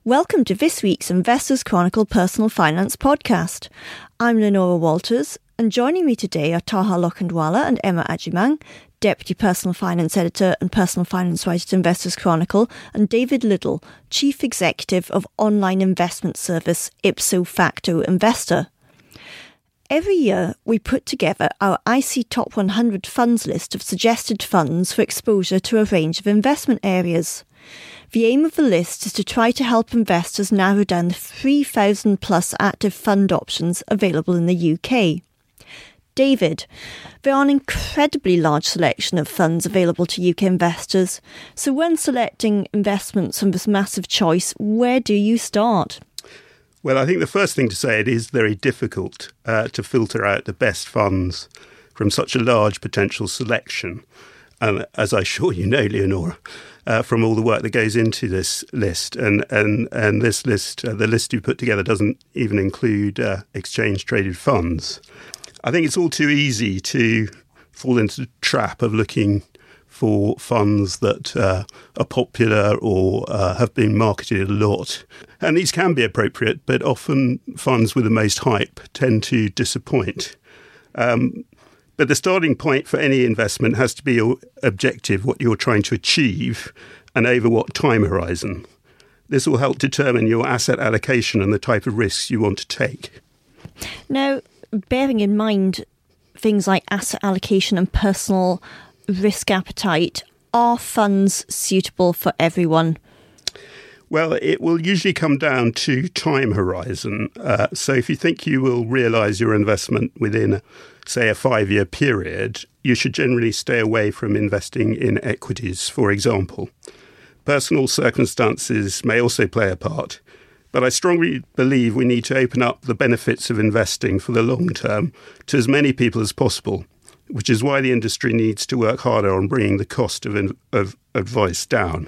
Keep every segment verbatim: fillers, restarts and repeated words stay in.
Welcome to this week's Investors Chronicle Personal Finance podcast. I'm Lenora Walters, and joining me today are Taha Lokhandwala and Emma Agyemang, Deputy Personal Finance Editor and Personal Finance Writer at Investors Chronicle, and David Liddle, Chief Executive of online investment service Ipso Facto Investor. Every year, we put together our I C Top one hundred funds list of suggested funds for exposure to a range of investment areas. The aim of the list is to try to help investors narrow down the three thousand plus active fund options available in the U K. David, there are an incredibly large selection of funds available to U K investors, so when selecting investments from this massive choice, where do you start? Well, I think the first thing to say, it is very difficult uh, to filter out the best funds from such a large potential selection. Um, as I'm sure you know, Leonora, uh, from all the work that goes into this list. And and, and this list, uh, the list you put together doesn't even include uh, exchange-traded funds. I think it's all too easy to fall into the trap of looking for funds that uh, are popular or uh, have been marketed a lot. And these can be appropriate, but often funds with the most hype tend to disappoint. Um, but the starting point for any investment has to be your objective, what you're trying to achieve, and over what time horizon. This will help determine your asset allocation and the type of risks you want to take. Now, bearing in mind things like asset allocation and personal risk appetite, are funds suitable for everyone? Well, it will usually come down to time horizon. Uh, so if you think you will realise your investment within, say, a five-year period, you should generally stay away from investing in equities, for example. Personal circumstances may also play a part, but I strongly believe we need to open up the benefits of investing for the long term to as many people as possible, which is why the industry needs to work harder on bringing the cost of, of advice down.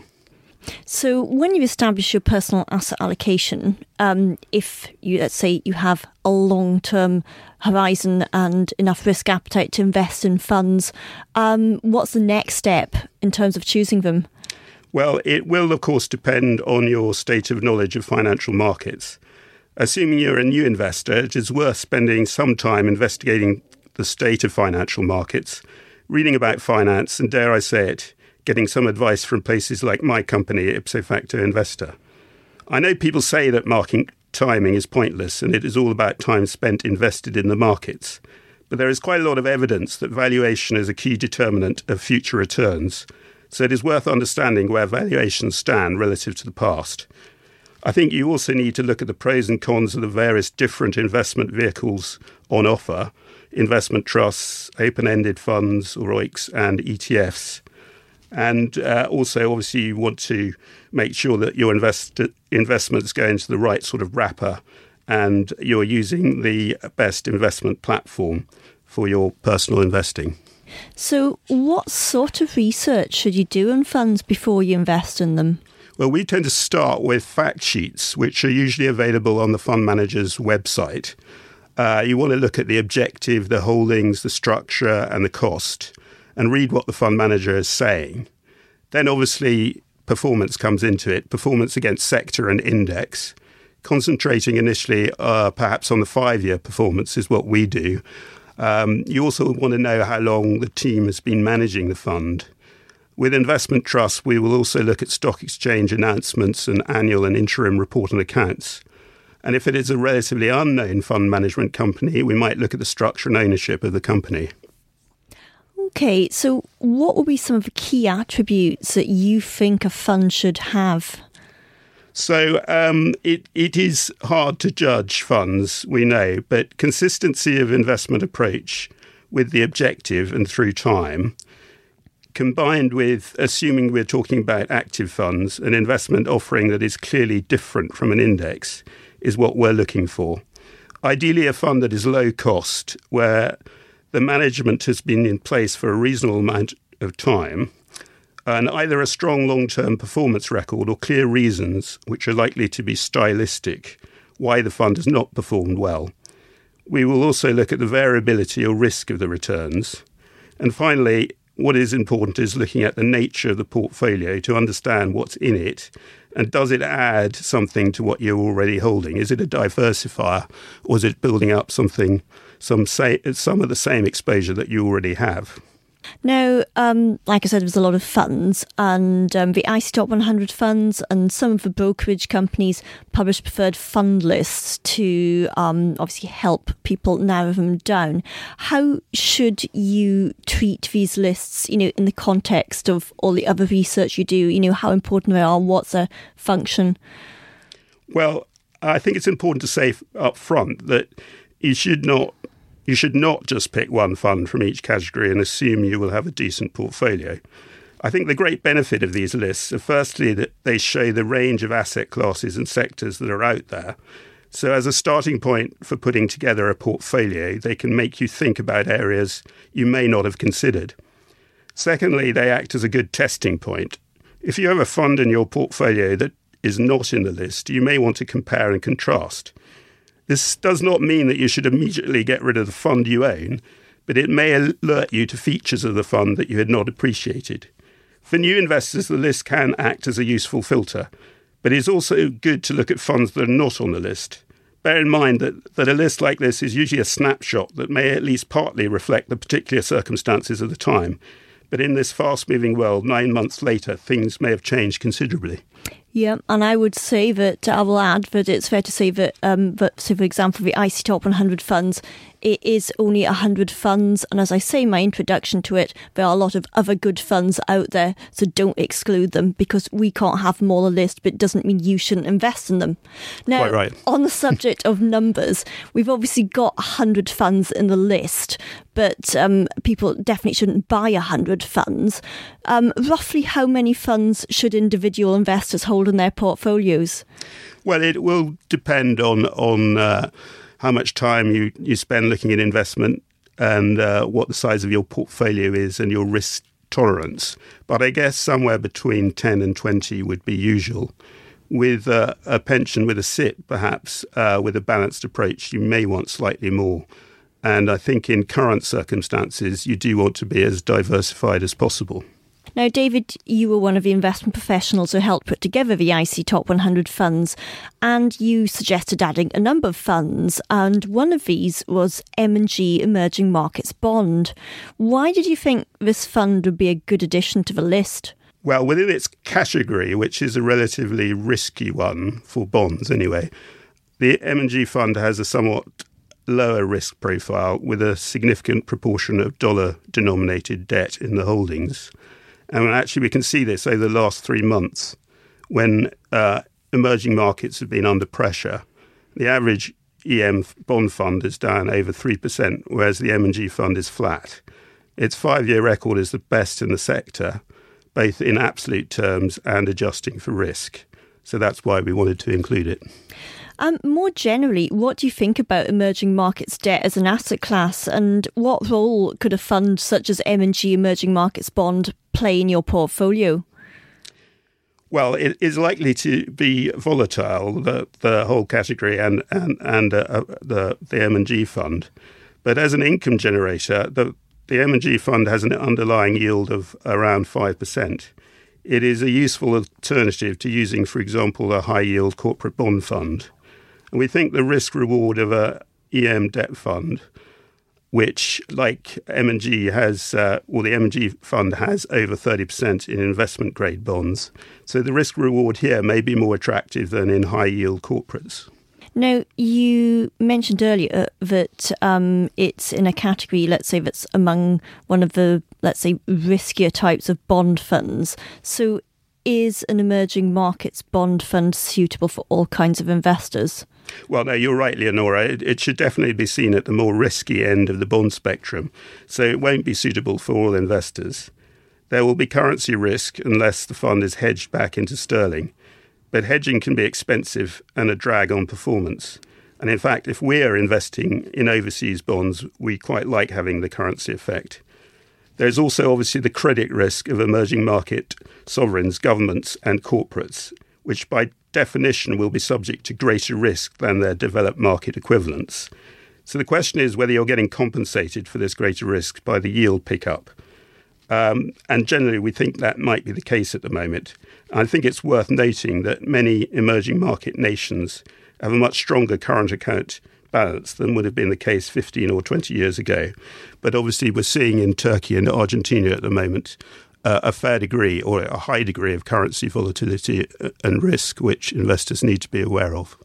So when you establish your personal asset allocation, um, if you, let's say you have a long-term horizon and enough risk appetite to invest in funds, um, what's the next step in terms of choosing them? Well, it will, of course, depend on your state of knowledge of financial markets. Assuming you're a new investor, it is worth spending some time investigating the state of financial markets, reading about finance, and dare I say it, getting some advice from places like my company, Ipso Facto Investor. I know people say that market timing is pointless and it is all about time spent invested in the markets, but there is quite a lot of evidence that valuation is a key determinant of future returns, so it is worth understanding where valuations stand relative to the past. I think you also need to look at the pros and cons of the various different investment vehicles on offer, investment trusts, open-ended funds, R O I Cs, and E T Fs. And uh, also, obviously, you want to make sure that your invest- investments go into the right sort of wrapper and you're using the best investment platform for your personal investing. So what sort of research should you do on funds before you invest in them? Well, we tend to start with fact sheets, which are usually available on the fund manager's website. Uh, you want to look at the objective, the holdings, the structure, and the cost, and read what the fund manager is saying. Then obviously performance comes into it, performance against sector and index. Concentrating initially uh, perhaps on the five-year performance is what we do. Um, you also want to know how long the team has been managing the fund. With investment trusts, we will also look at stock exchange announcements and annual and interim report and accounts. And if it is a relatively unknown fund management company, we might look at the structure and ownership of the company. Okay, so what will be some of the key attributes that you think a fund should have? So um, it, it is hard to judge funds, we know, but consistency of investment approach with the objective and through time, combined with assuming we're talking about active funds, an investment offering that is clearly different from an index, is what we're looking for. Ideally, a fund that is low cost, where the management has been in place for a reasonable amount of time, and either a strong long-term performance record or clear reasons, which are likely to be stylistic, why the fund has not performed well. We will also look at the variability or risk of the returns. And finally, What is important is looking at the nature of the portfolio to understand what's in it, and does it add something to what you're already holding? Is it a diversifier, or is it building up something, some say, some of the same exposure that you already have? Now, um, like I said, there was a lot of funds, and um, the I C Top one hundred funds and some of the brokerage companies publish preferred fund lists to um, obviously help people narrow them down. How should you treat these lists, you know, in the context of all the other research you do, you know, how important they are, what's their function? Well, I think it's important to say up front that you should not You should not just pick one fund from each category and assume you will have a decent portfolio. I think the great benefit of these lists are firstly that they show the range of asset classes and sectors that are out there. So as a starting point for putting together a portfolio, they can make you think about areas you may not have considered. Secondly, they act as a good testing point. If you have a fund in your portfolio that is not in the list, you may want to compare and contrast. This does not mean that you should immediately get rid of the fund you own, but it may alert you to features of the fund that you had not appreciated. For new investors, the list can act as a useful filter, but it is also good to look at funds that are not on the list. Bear in mind that, that a list like this is usually a snapshot that may at least partly reflect the particular circumstances of the time. But in this fast-moving world, nine months later, things may have changed considerably. Yeah, and I would say that, I will add that it's fair to say that, um, that so for example, the I C Top one hundred funds, it is only one hundred funds. And as I say in my introduction to it, there are a lot of other good funds out there. So don't exclude them, because we can't have them all on the list, but it doesn't mean you shouldn't invest in them. Now, Quite right. On the subject of numbers, we've obviously got one hundred funds in the list, but um, people definitely shouldn't buy one hundred funds. Um, roughly how many funds should individual investors hold in their portfolios? Well, it will depend on on uh, how much time you, you spend looking at investment and uh, what the size of your portfolio is and your risk tolerance. But I guess somewhere between ten and twenty would be usual. With uh, a pension with a S I P, perhaps, uh, with a balanced approach, you may want slightly more. And I think in current circumstances, you do want to be as diversified as possible. Now, David, you were one of the investment professionals who helped put together the I C Top one hundred funds, and you suggested adding a number of funds, and one of these was M and G Emerging Markets Bond. Why did you think this fund would be a good addition to the list? Well, within its category, which is a relatively risky one for bonds anyway, the M and G fund has a somewhat lower risk profile with a significant proportion of dollar-denominated debt in the holdings. And actually, we can see this over the last three months when uh, emerging markets have been under pressure. The average E M bond fund is down over three percent, whereas the M and G fund is flat. Its five-year record is the best in the sector, both in absolute terms and adjusting for risk. So that's why we wanted to include it. Um, more generally, what do you think about emerging markets debt as an asset class, and what role could a fund such as M and G Emerging Markets Bond play in your portfolio? Well, it is likely to be volatile, the, the whole category and and and uh, the the M and G fund. But as an income generator, the the M and G fund has an underlying yield of around five percent. It is a useful alternative to using, for example, a high-yield corporate bond fund. And we think the risk-reward of a E M debt fund, which, like M and G has, uh, or the M and G fund has over thirty percent in investment-grade bonds. So the risk-reward here may be more attractive than in high-yield corporates. Now, you mentioned earlier that um, it's in a category, let's say, that's among one of the, let's say, riskier types of bond funds. So is an emerging markets bond fund suitable for all kinds of investors? Well, no, you're right, Leonora. It, it should definitely be seen at the more risky end of the bond spectrum. So it won't be suitable for all investors. There will be currency risk unless the fund is hedged back into sterling. But hedging can be expensive and a drag on performance. And in fact, if we're investing in overseas bonds, we quite like having the currency effect. There's also obviously the credit risk of emerging market sovereigns, governments and corporates, which by definition will be subject to greater risk than their developed market equivalents. So the question is whether you're getting compensated for this greater risk by the yield pickup. Um, and generally, we think that might be the case at the moment. I think it's worth noting that many emerging market nations have a much stronger current account balance than would have been the case fifteen or twenty years ago. But obviously, we're seeing in Turkey and Argentina at the moment uh, a fair degree or a high degree of currency volatility and risk, which investors need to be aware of.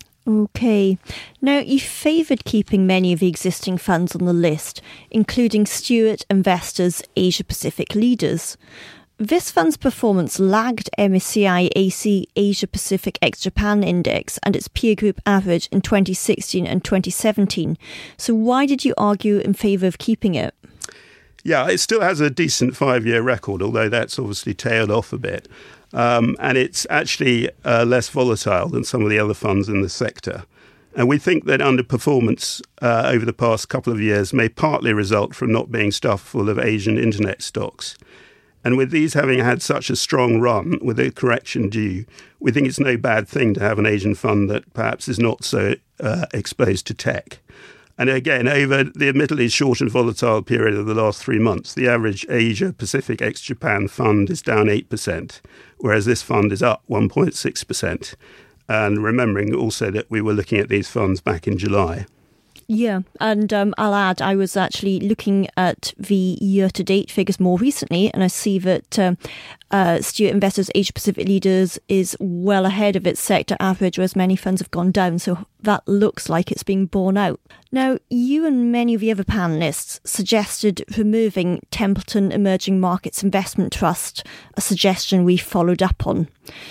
OK. Now, you favoured keeping many of the existing funds on the list, including Stewart Investors Asia Pacific Leaders. This fund's performance lagged M S C I A C Asia Pacific ex-Japan Index and its peer group average in twenty sixteen and twenty seventeen. So why did you argue in favour of keeping it? Yeah, it still has a decent five-year record, although that's obviously tailed off a bit. Um, and it's actually uh, less volatile than some of the other funds in the sector. And we think that underperformance uh, over the past couple of years may partly result from not being stuffed full of Asian internet stocks. And with these having had such a strong run with a correction due, we think it's no bad thing to have an Asian fund that perhaps is not so uh, exposed to tech. And again, over the admittedly short and volatile period of the last three months, the average Asia Pacific ex-Japan fund is down eight percent, whereas this fund is up one point six percent. And remembering also that we were looking at these funds back in July. Yeah, and um, I'll add, I was actually looking at the year-to-date figures more recently, and I see that um, uh, Stewart Investors Asia Pacific Leaders is well ahead of its sector average, whereas many funds have gone down, so that looks like it's being borne out. Now, you and many of the other panellists suggested removing Templeton Emerging Markets Investment Trust, a suggestion we followed up on.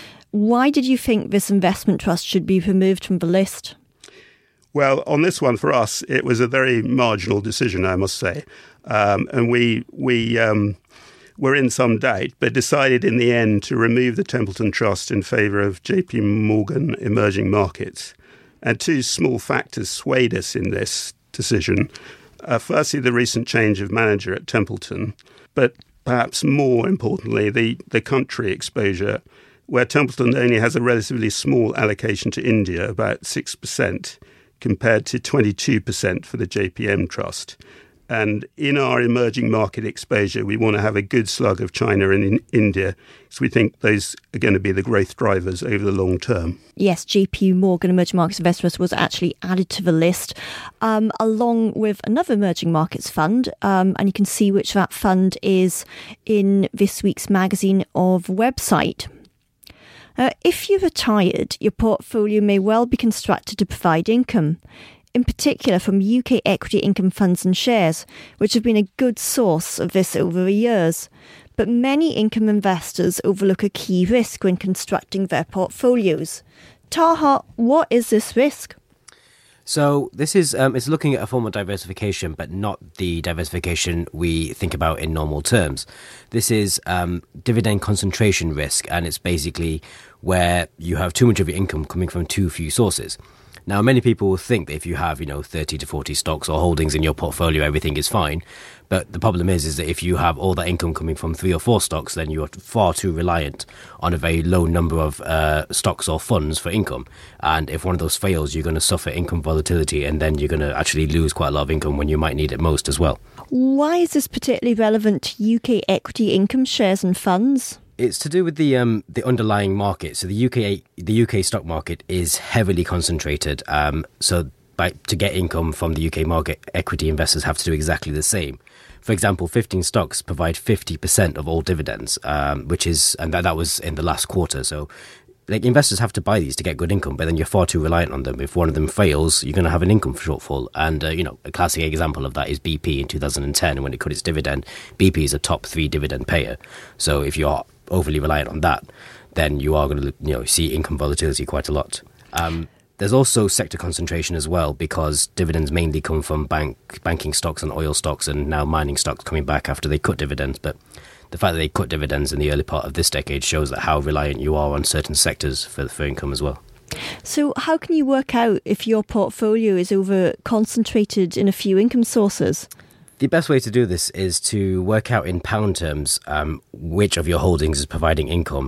Why did you think this investment trust should be removed from the list? Well, on this one, for us, it was a very marginal decision, I must say. Um, and we we um, were in some doubt, but decided in the end to remove the Templeton Trust in favour of J P Morgan Emerging Markets. And two small factors swayed us in this decision. Uh, firstly, the recent change of manager at Templeton, but perhaps more importantly, the, the country exposure, where Templeton only has a relatively small allocation to India, about six percent, compared to twenty-two percent for the J P M Trust. And in our emerging market exposure, we want to have a good slug of China and in India, because we think those are going to be the growth drivers over the long term. Yes, J P Morgan Emerging Markets Investors was actually added to the list, um, along with another emerging markets fund. Um, and you can see which that fund is in this week's magazine of website. Uh, if you're retired, your portfolio may well be constructed to provide income, in particular from U K equity income funds and shares, which have been a good source of this over the years. But many income investors overlook a key risk when constructing their portfolios. Taha, what is this risk? So this is um, it's looking at a form of diversification, but not the diversification we think about in normal terms. This is um, dividend concentration risk, and it's basically where you have too much of your income coming from too few sources. Now, many people will think that if you have, you know, thirty to forty stocks or holdings in your portfolio, everything is fine. But the problem is, is that if you have all that income coming from three or four stocks, then you are far too reliant on a very low number of uh, stocks or funds for income. And if one of those fails, you're going to suffer income volatility, and then you're going to actually lose quite a lot of income when you might need it most as well. Why is this particularly relevant to U K equity income shares and funds? It's to do with the um, the underlying market. So the U K the U K stock market is heavily concentrated. Um, so by, to get income from the U K market, equity investors have to do exactly the same. For example, fifteen stocks provide fifty percent of all dividends, um, which is and that, that was in the last quarter. So like investors have to buy these to get good income, but then you're far too reliant on them. If one of them fails, you're going to have an income shortfall. And, uh, you know, a classic example of that is B P in two thousand ten. When it cut its dividend, B P is a top three dividend payer. So if you're overly reliant on that, then you are going to, you know, see income volatility quite a lot. Um, there's also sector concentration as well, because dividends mainly come from bank banking stocks and oil stocks, and now mining stocks coming back after they cut dividends. But the fact that they cut dividends in the early part of this decade shows that how reliant you are on certain sectors for, for income as well. So how can you work out if your portfolio is over concentrated in a few income sources? The best way to do this is to work out in pound terms um, which of your holdings is providing income,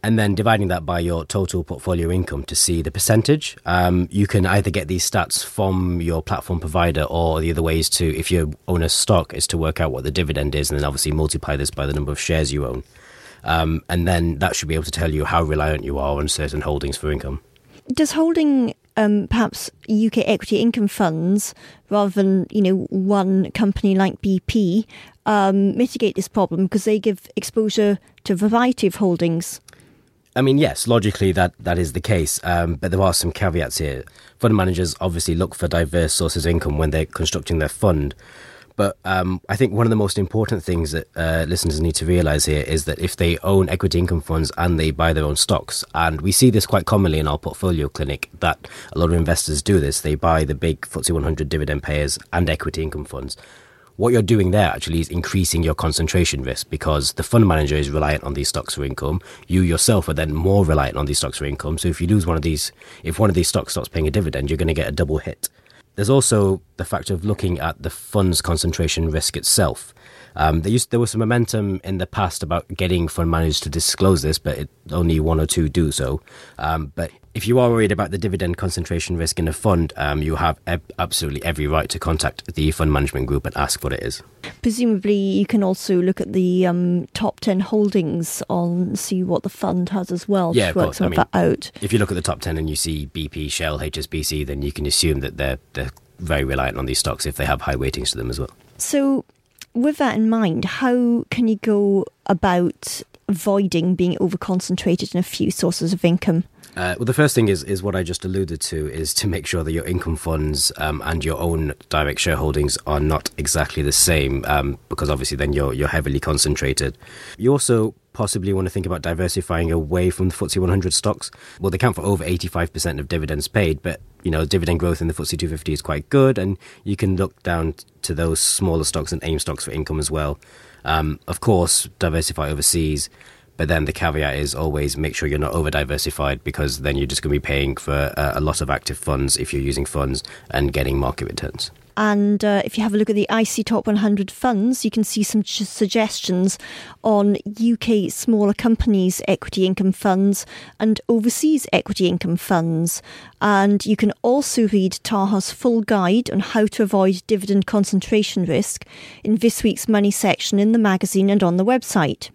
and then dividing that by your total portfolio income to see the percentage. Um, you can either get these stats from your platform provider, or the other way is to, if you own a stock, is to work out what the dividend is and then obviously multiply this by the number of shares you own. Um, and then that should be able to tell you how reliant you are on certain holdings for income. Does holding um, perhaps U K equity income funds rather than, you know, one company like B P um, mitigate this problem because they give exposure to a variety of holdings? I mean, yes, logically that, that is the case, um, but there are some caveats here. Fund managers obviously look for diverse sources of income when they're constructing their fund. But um, I think one of the most important things that uh, listeners need to realise here is that if they own equity income funds and they buy their own stocks, and we see this quite commonly in our portfolio clinic, that a lot of investors do this, they buy the big F T S E one hundred dividend payers and equity income funds. What you're doing there actually is increasing your concentration risk, because the fund manager is reliant on these stocks for income. You yourself are then more reliant on these stocks for income. So if you lose one of these, if one of these stocks stops paying a dividend, you're going to get a double hit. There's also the fact of looking at the fund's concentration risk itself. Um, there, used, there was some momentum in the past about getting fund managers to disclose this, but it, only one or two do so. Um, but if you are worried about the dividend concentration risk in a fund, um, you have eb- absolutely every right to contact the fund management group and ask what it is. Presumably you can also look at the um, top ten holdings on, see what the fund has as well, yeah, to work course. some I of mean, that out. If you look at the top ten and you see B P, Shell, H S B C, then you can assume that they're, they're very reliant on these stocks if they have high weightings to them as well. So with that in mind, how can you go about avoiding being over-concentrated in a few sources of income? Uh, well, the first thing is is what I just alluded to, is to make sure that your income funds um, and your own direct shareholdings are not exactly the same, um, because obviously then you're you're heavily concentrated. You also possibly want to think about diversifying away from the F T S E one hundred stocks. Well, they count for over eighty-five percent of dividends paid, but you know, dividend growth in the F T S E two fifty is quite good, and you can look down to those smaller stocks and AIM stocks for income as well. Um, of course, diversify overseas. But then the caveat is always make sure you're not over-diversified, because then you're just going to be paying for uh, a lot of active funds if you're using funds and getting market returns. And uh, if you have a look at the I C Top one hundred funds, you can see some ch- suggestions on U K smaller companies' equity income funds and overseas equity income funds. And you can also read Taha's full guide on how to avoid dividend concentration risk in this week's Money section in the magazine and on the website.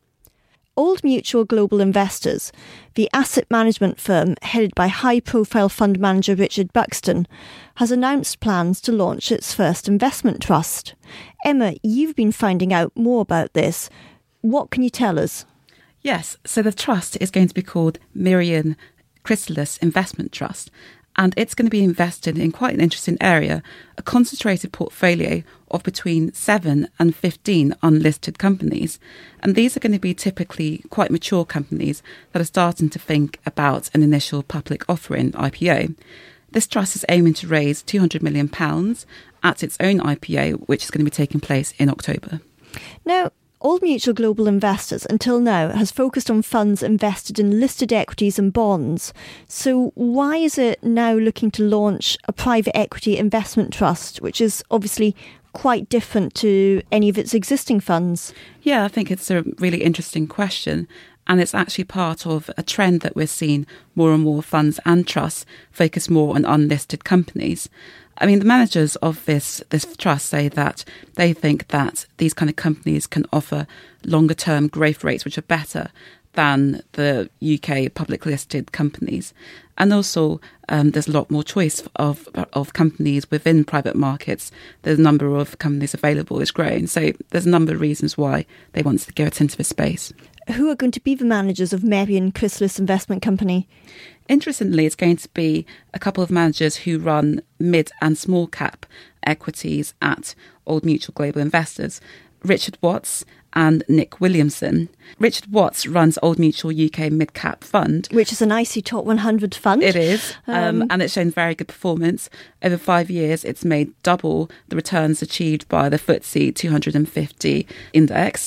Old Mutual Global Investors, the asset management firm headed by high-profile fund manager Richard Buxton, has announced plans to launch its first investment trust. Emma, you've been finding out more about this. What can you tell us? Yes, so the trust is going to be called Mirian Chrysalis Investment Trust, and it's going to be invested in quite an interesting area, a concentrated portfolio of between seven and fifteen unlisted companies. And these are going to be typically quite mature companies that are starting to think about an initial public offering, I P O. This trust is aiming to raise two hundred million pounds at its own I P O, which is going to be taking place in October. Now, Old Mutual Global Investors, until now, has focused on funds invested in listed equities and bonds. So why is it now looking to launch a private equity investment trust, which is obviously quite different to any of its existing funds? Yeah, I think it's a really interesting question. And it's actually part of a trend that we're seeing more and more funds and trusts focus more on unlisted companies. I mean, the managers of this this trust say that they think that these kind of companies can offer longer term growth rates which are better than the U K public listed companies. And also, um, there's a lot more choice of of companies within private markets. The number of companies available is growing. So there's a number of reasons why they want to get into this space. Who are going to be the managers of Mirian Chrysalis Investment Company? Interestingly, it's going to be a couple of managers who run mid and small cap equities at Old Mutual Global Investors, Richard Watts and Nick Williamson. Richard Watts runs Old Mutual U K Mid Cap Fund, which is an I C Top one hundred fund. It is, um, um, and it's shown very good performance. Over five years, it's made double the returns achieved by the F T S E two hundred fifty index.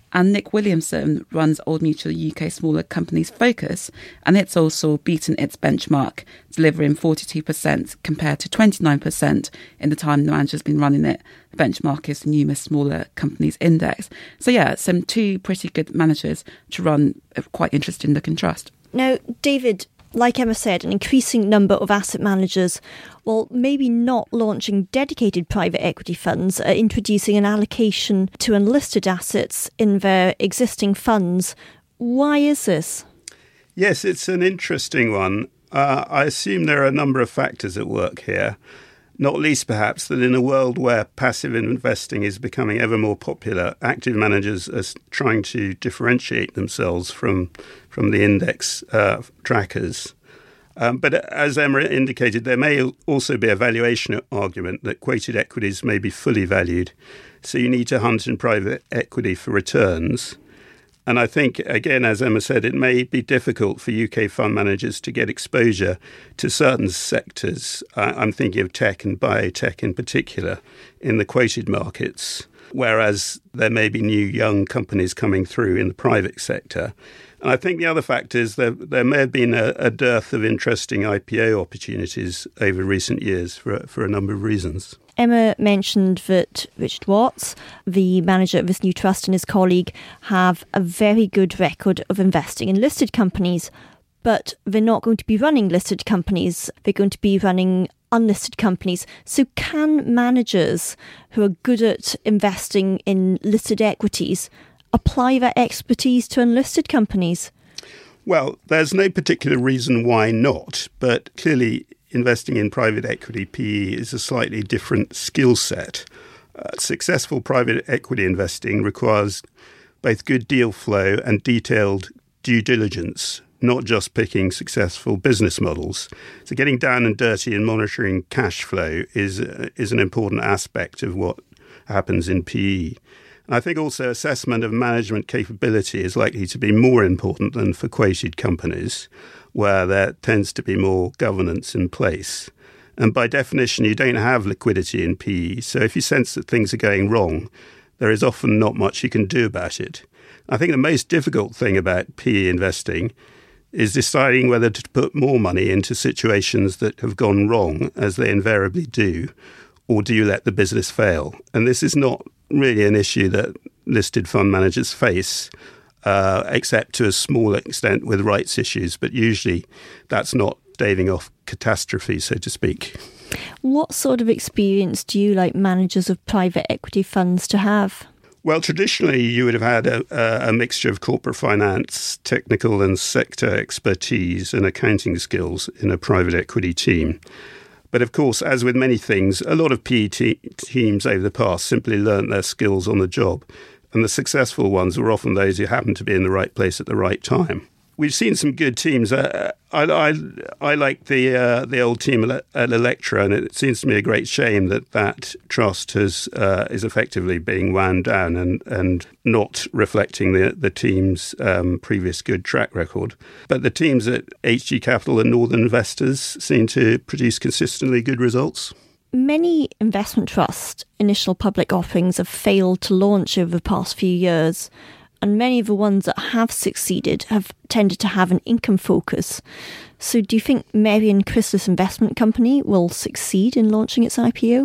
And Nick Williamson runs Old Mutual U K Smaller Companies Focus, and it's also beaten its benchmark, delivering forty-two percent compared to twenty-nine percent in the time the manager's been running it. The benchmark is the Numis Smaller Companies Index. So yeah, some two pretty good managers to run a quite interesting looking trust. Now, David, like Emma said, an increasing number of asset managers, well, maybe not launching dedicated private equity funds, are introducing an allocation to unlisted assets in their existing funds. Why is this? Yes, it's an interesting one. Uh, I assume there are a number of factors at work here, not least perhaps that in a world where passive investing is becoming ever more popular, active managers are trying to differentiate themselves from, from the index uh, trackers. Um, but as Emma indicated, there may also be a valuation argument that quoted equities may be fully valued. So you need to hunt in private equity for returns. And I think, again, as Emma said, it may be difficult for U K fund managers to get exposure to certain sectors. Uh, I'm thinking of tech and biotech in particular in the quoted markets, whereas there may be new young companies coming through in the private sector. And I think the other factor is that there may have been a, a dearth of interesting I P O opportunities over recent years for, for a number of reasons. Emma mentioned that Richard Watts, the manager of this new trust, and his colleague have a very good record of investing in listed companies, but they're not going to be running listed companies. They're going to be running unlisted companies. So can managers who are good at investing in listed equities apply that expertise to unlisted companies? Well, there's no particular reason why not, but clearly investing in private equity P E is a slightly different skill set. Uh, successful private equity investing requires both good deal flow and detailed due diligence, not just picking successful business models. So getting down and dirty and monitoring cash flow is uh, is an important aspect of what happens in P E. And I think also assessment of management capability is likely to be more important than for quoted companies, where there tends to be more governance in place. And by definition, you don't have liquidity in P E. So if you sense that things are going wrong, there is often not much you can do about it. I think the most difficult thing about P E investing is deciding whether to put more money into situations that have gone wrong, as they invariably do, or do you let the business fail? And this is not really an issue that listed fund managers face, uh, except to a small extent with rights issues. But usually that's not staving off catastrophe, so to speak. What sort of experience do you like managers of private equity funds to have? Well, traditionally, you would have had a, a mixture of corporate finance, technical and sector expertise and accounting skills in a private equity team. But of course, as with many things, a lot of P E te- teams over the past simply learnt their skills on the job. And the successful ones were often those who happened to be in the right place at the right time. We've seen some good teams. Uh, I, I, I like the uh, the old team at Electra, and it seems to me a great shame that that trust has uh, is effectively being wound down and, and not reflecting the the team's um, previous good track record. But the teams at H G Capital and Northern Investors seem to produce consistently good results. Many investment trust initial public offerings have failed to launch over the past few years. And many of the ones that have succeeded have tended to have an income focus. So do you think Mary Chrysalis Investment Company will succeed in launching its I P O?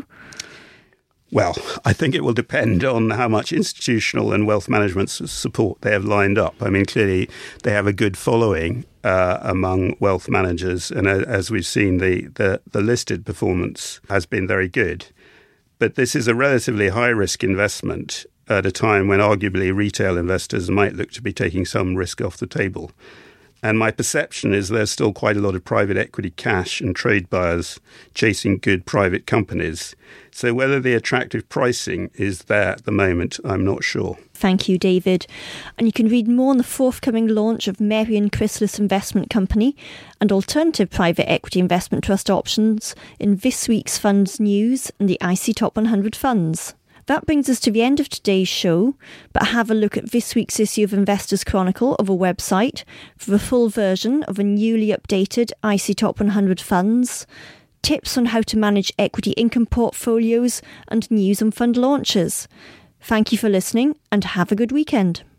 Well, I think it will depend on how much institutional and wealth management support they have lined up. I mean, clearly they have a good following uh, among wealth managers. And as we've seen, the, the, the listed performance has been very good. But this is a relatively high-risk investment at a time when arguably retail investors might look to be taking some risk off the table. And my perception is there's still quite a lot of private equity cash and trade buyers chasing good private companies. So whether the attractive pricing is there at the moment, I'm not sure. Thank you, David. And you can read more on the forthcoming launch of Mary Chrysalis Investment Company and alternative private equity investment trust options in this week's Funds News and the I C Top one hundred Funds. That brings us to the end of today's show, but have a look at this week's issue of Investors Chronicle of a website for the full version of a newly updated I C Top one hundred Funds, tips on how to manage equity income portfolios, and news on fund launches. Thank you for listening and have a good weekend.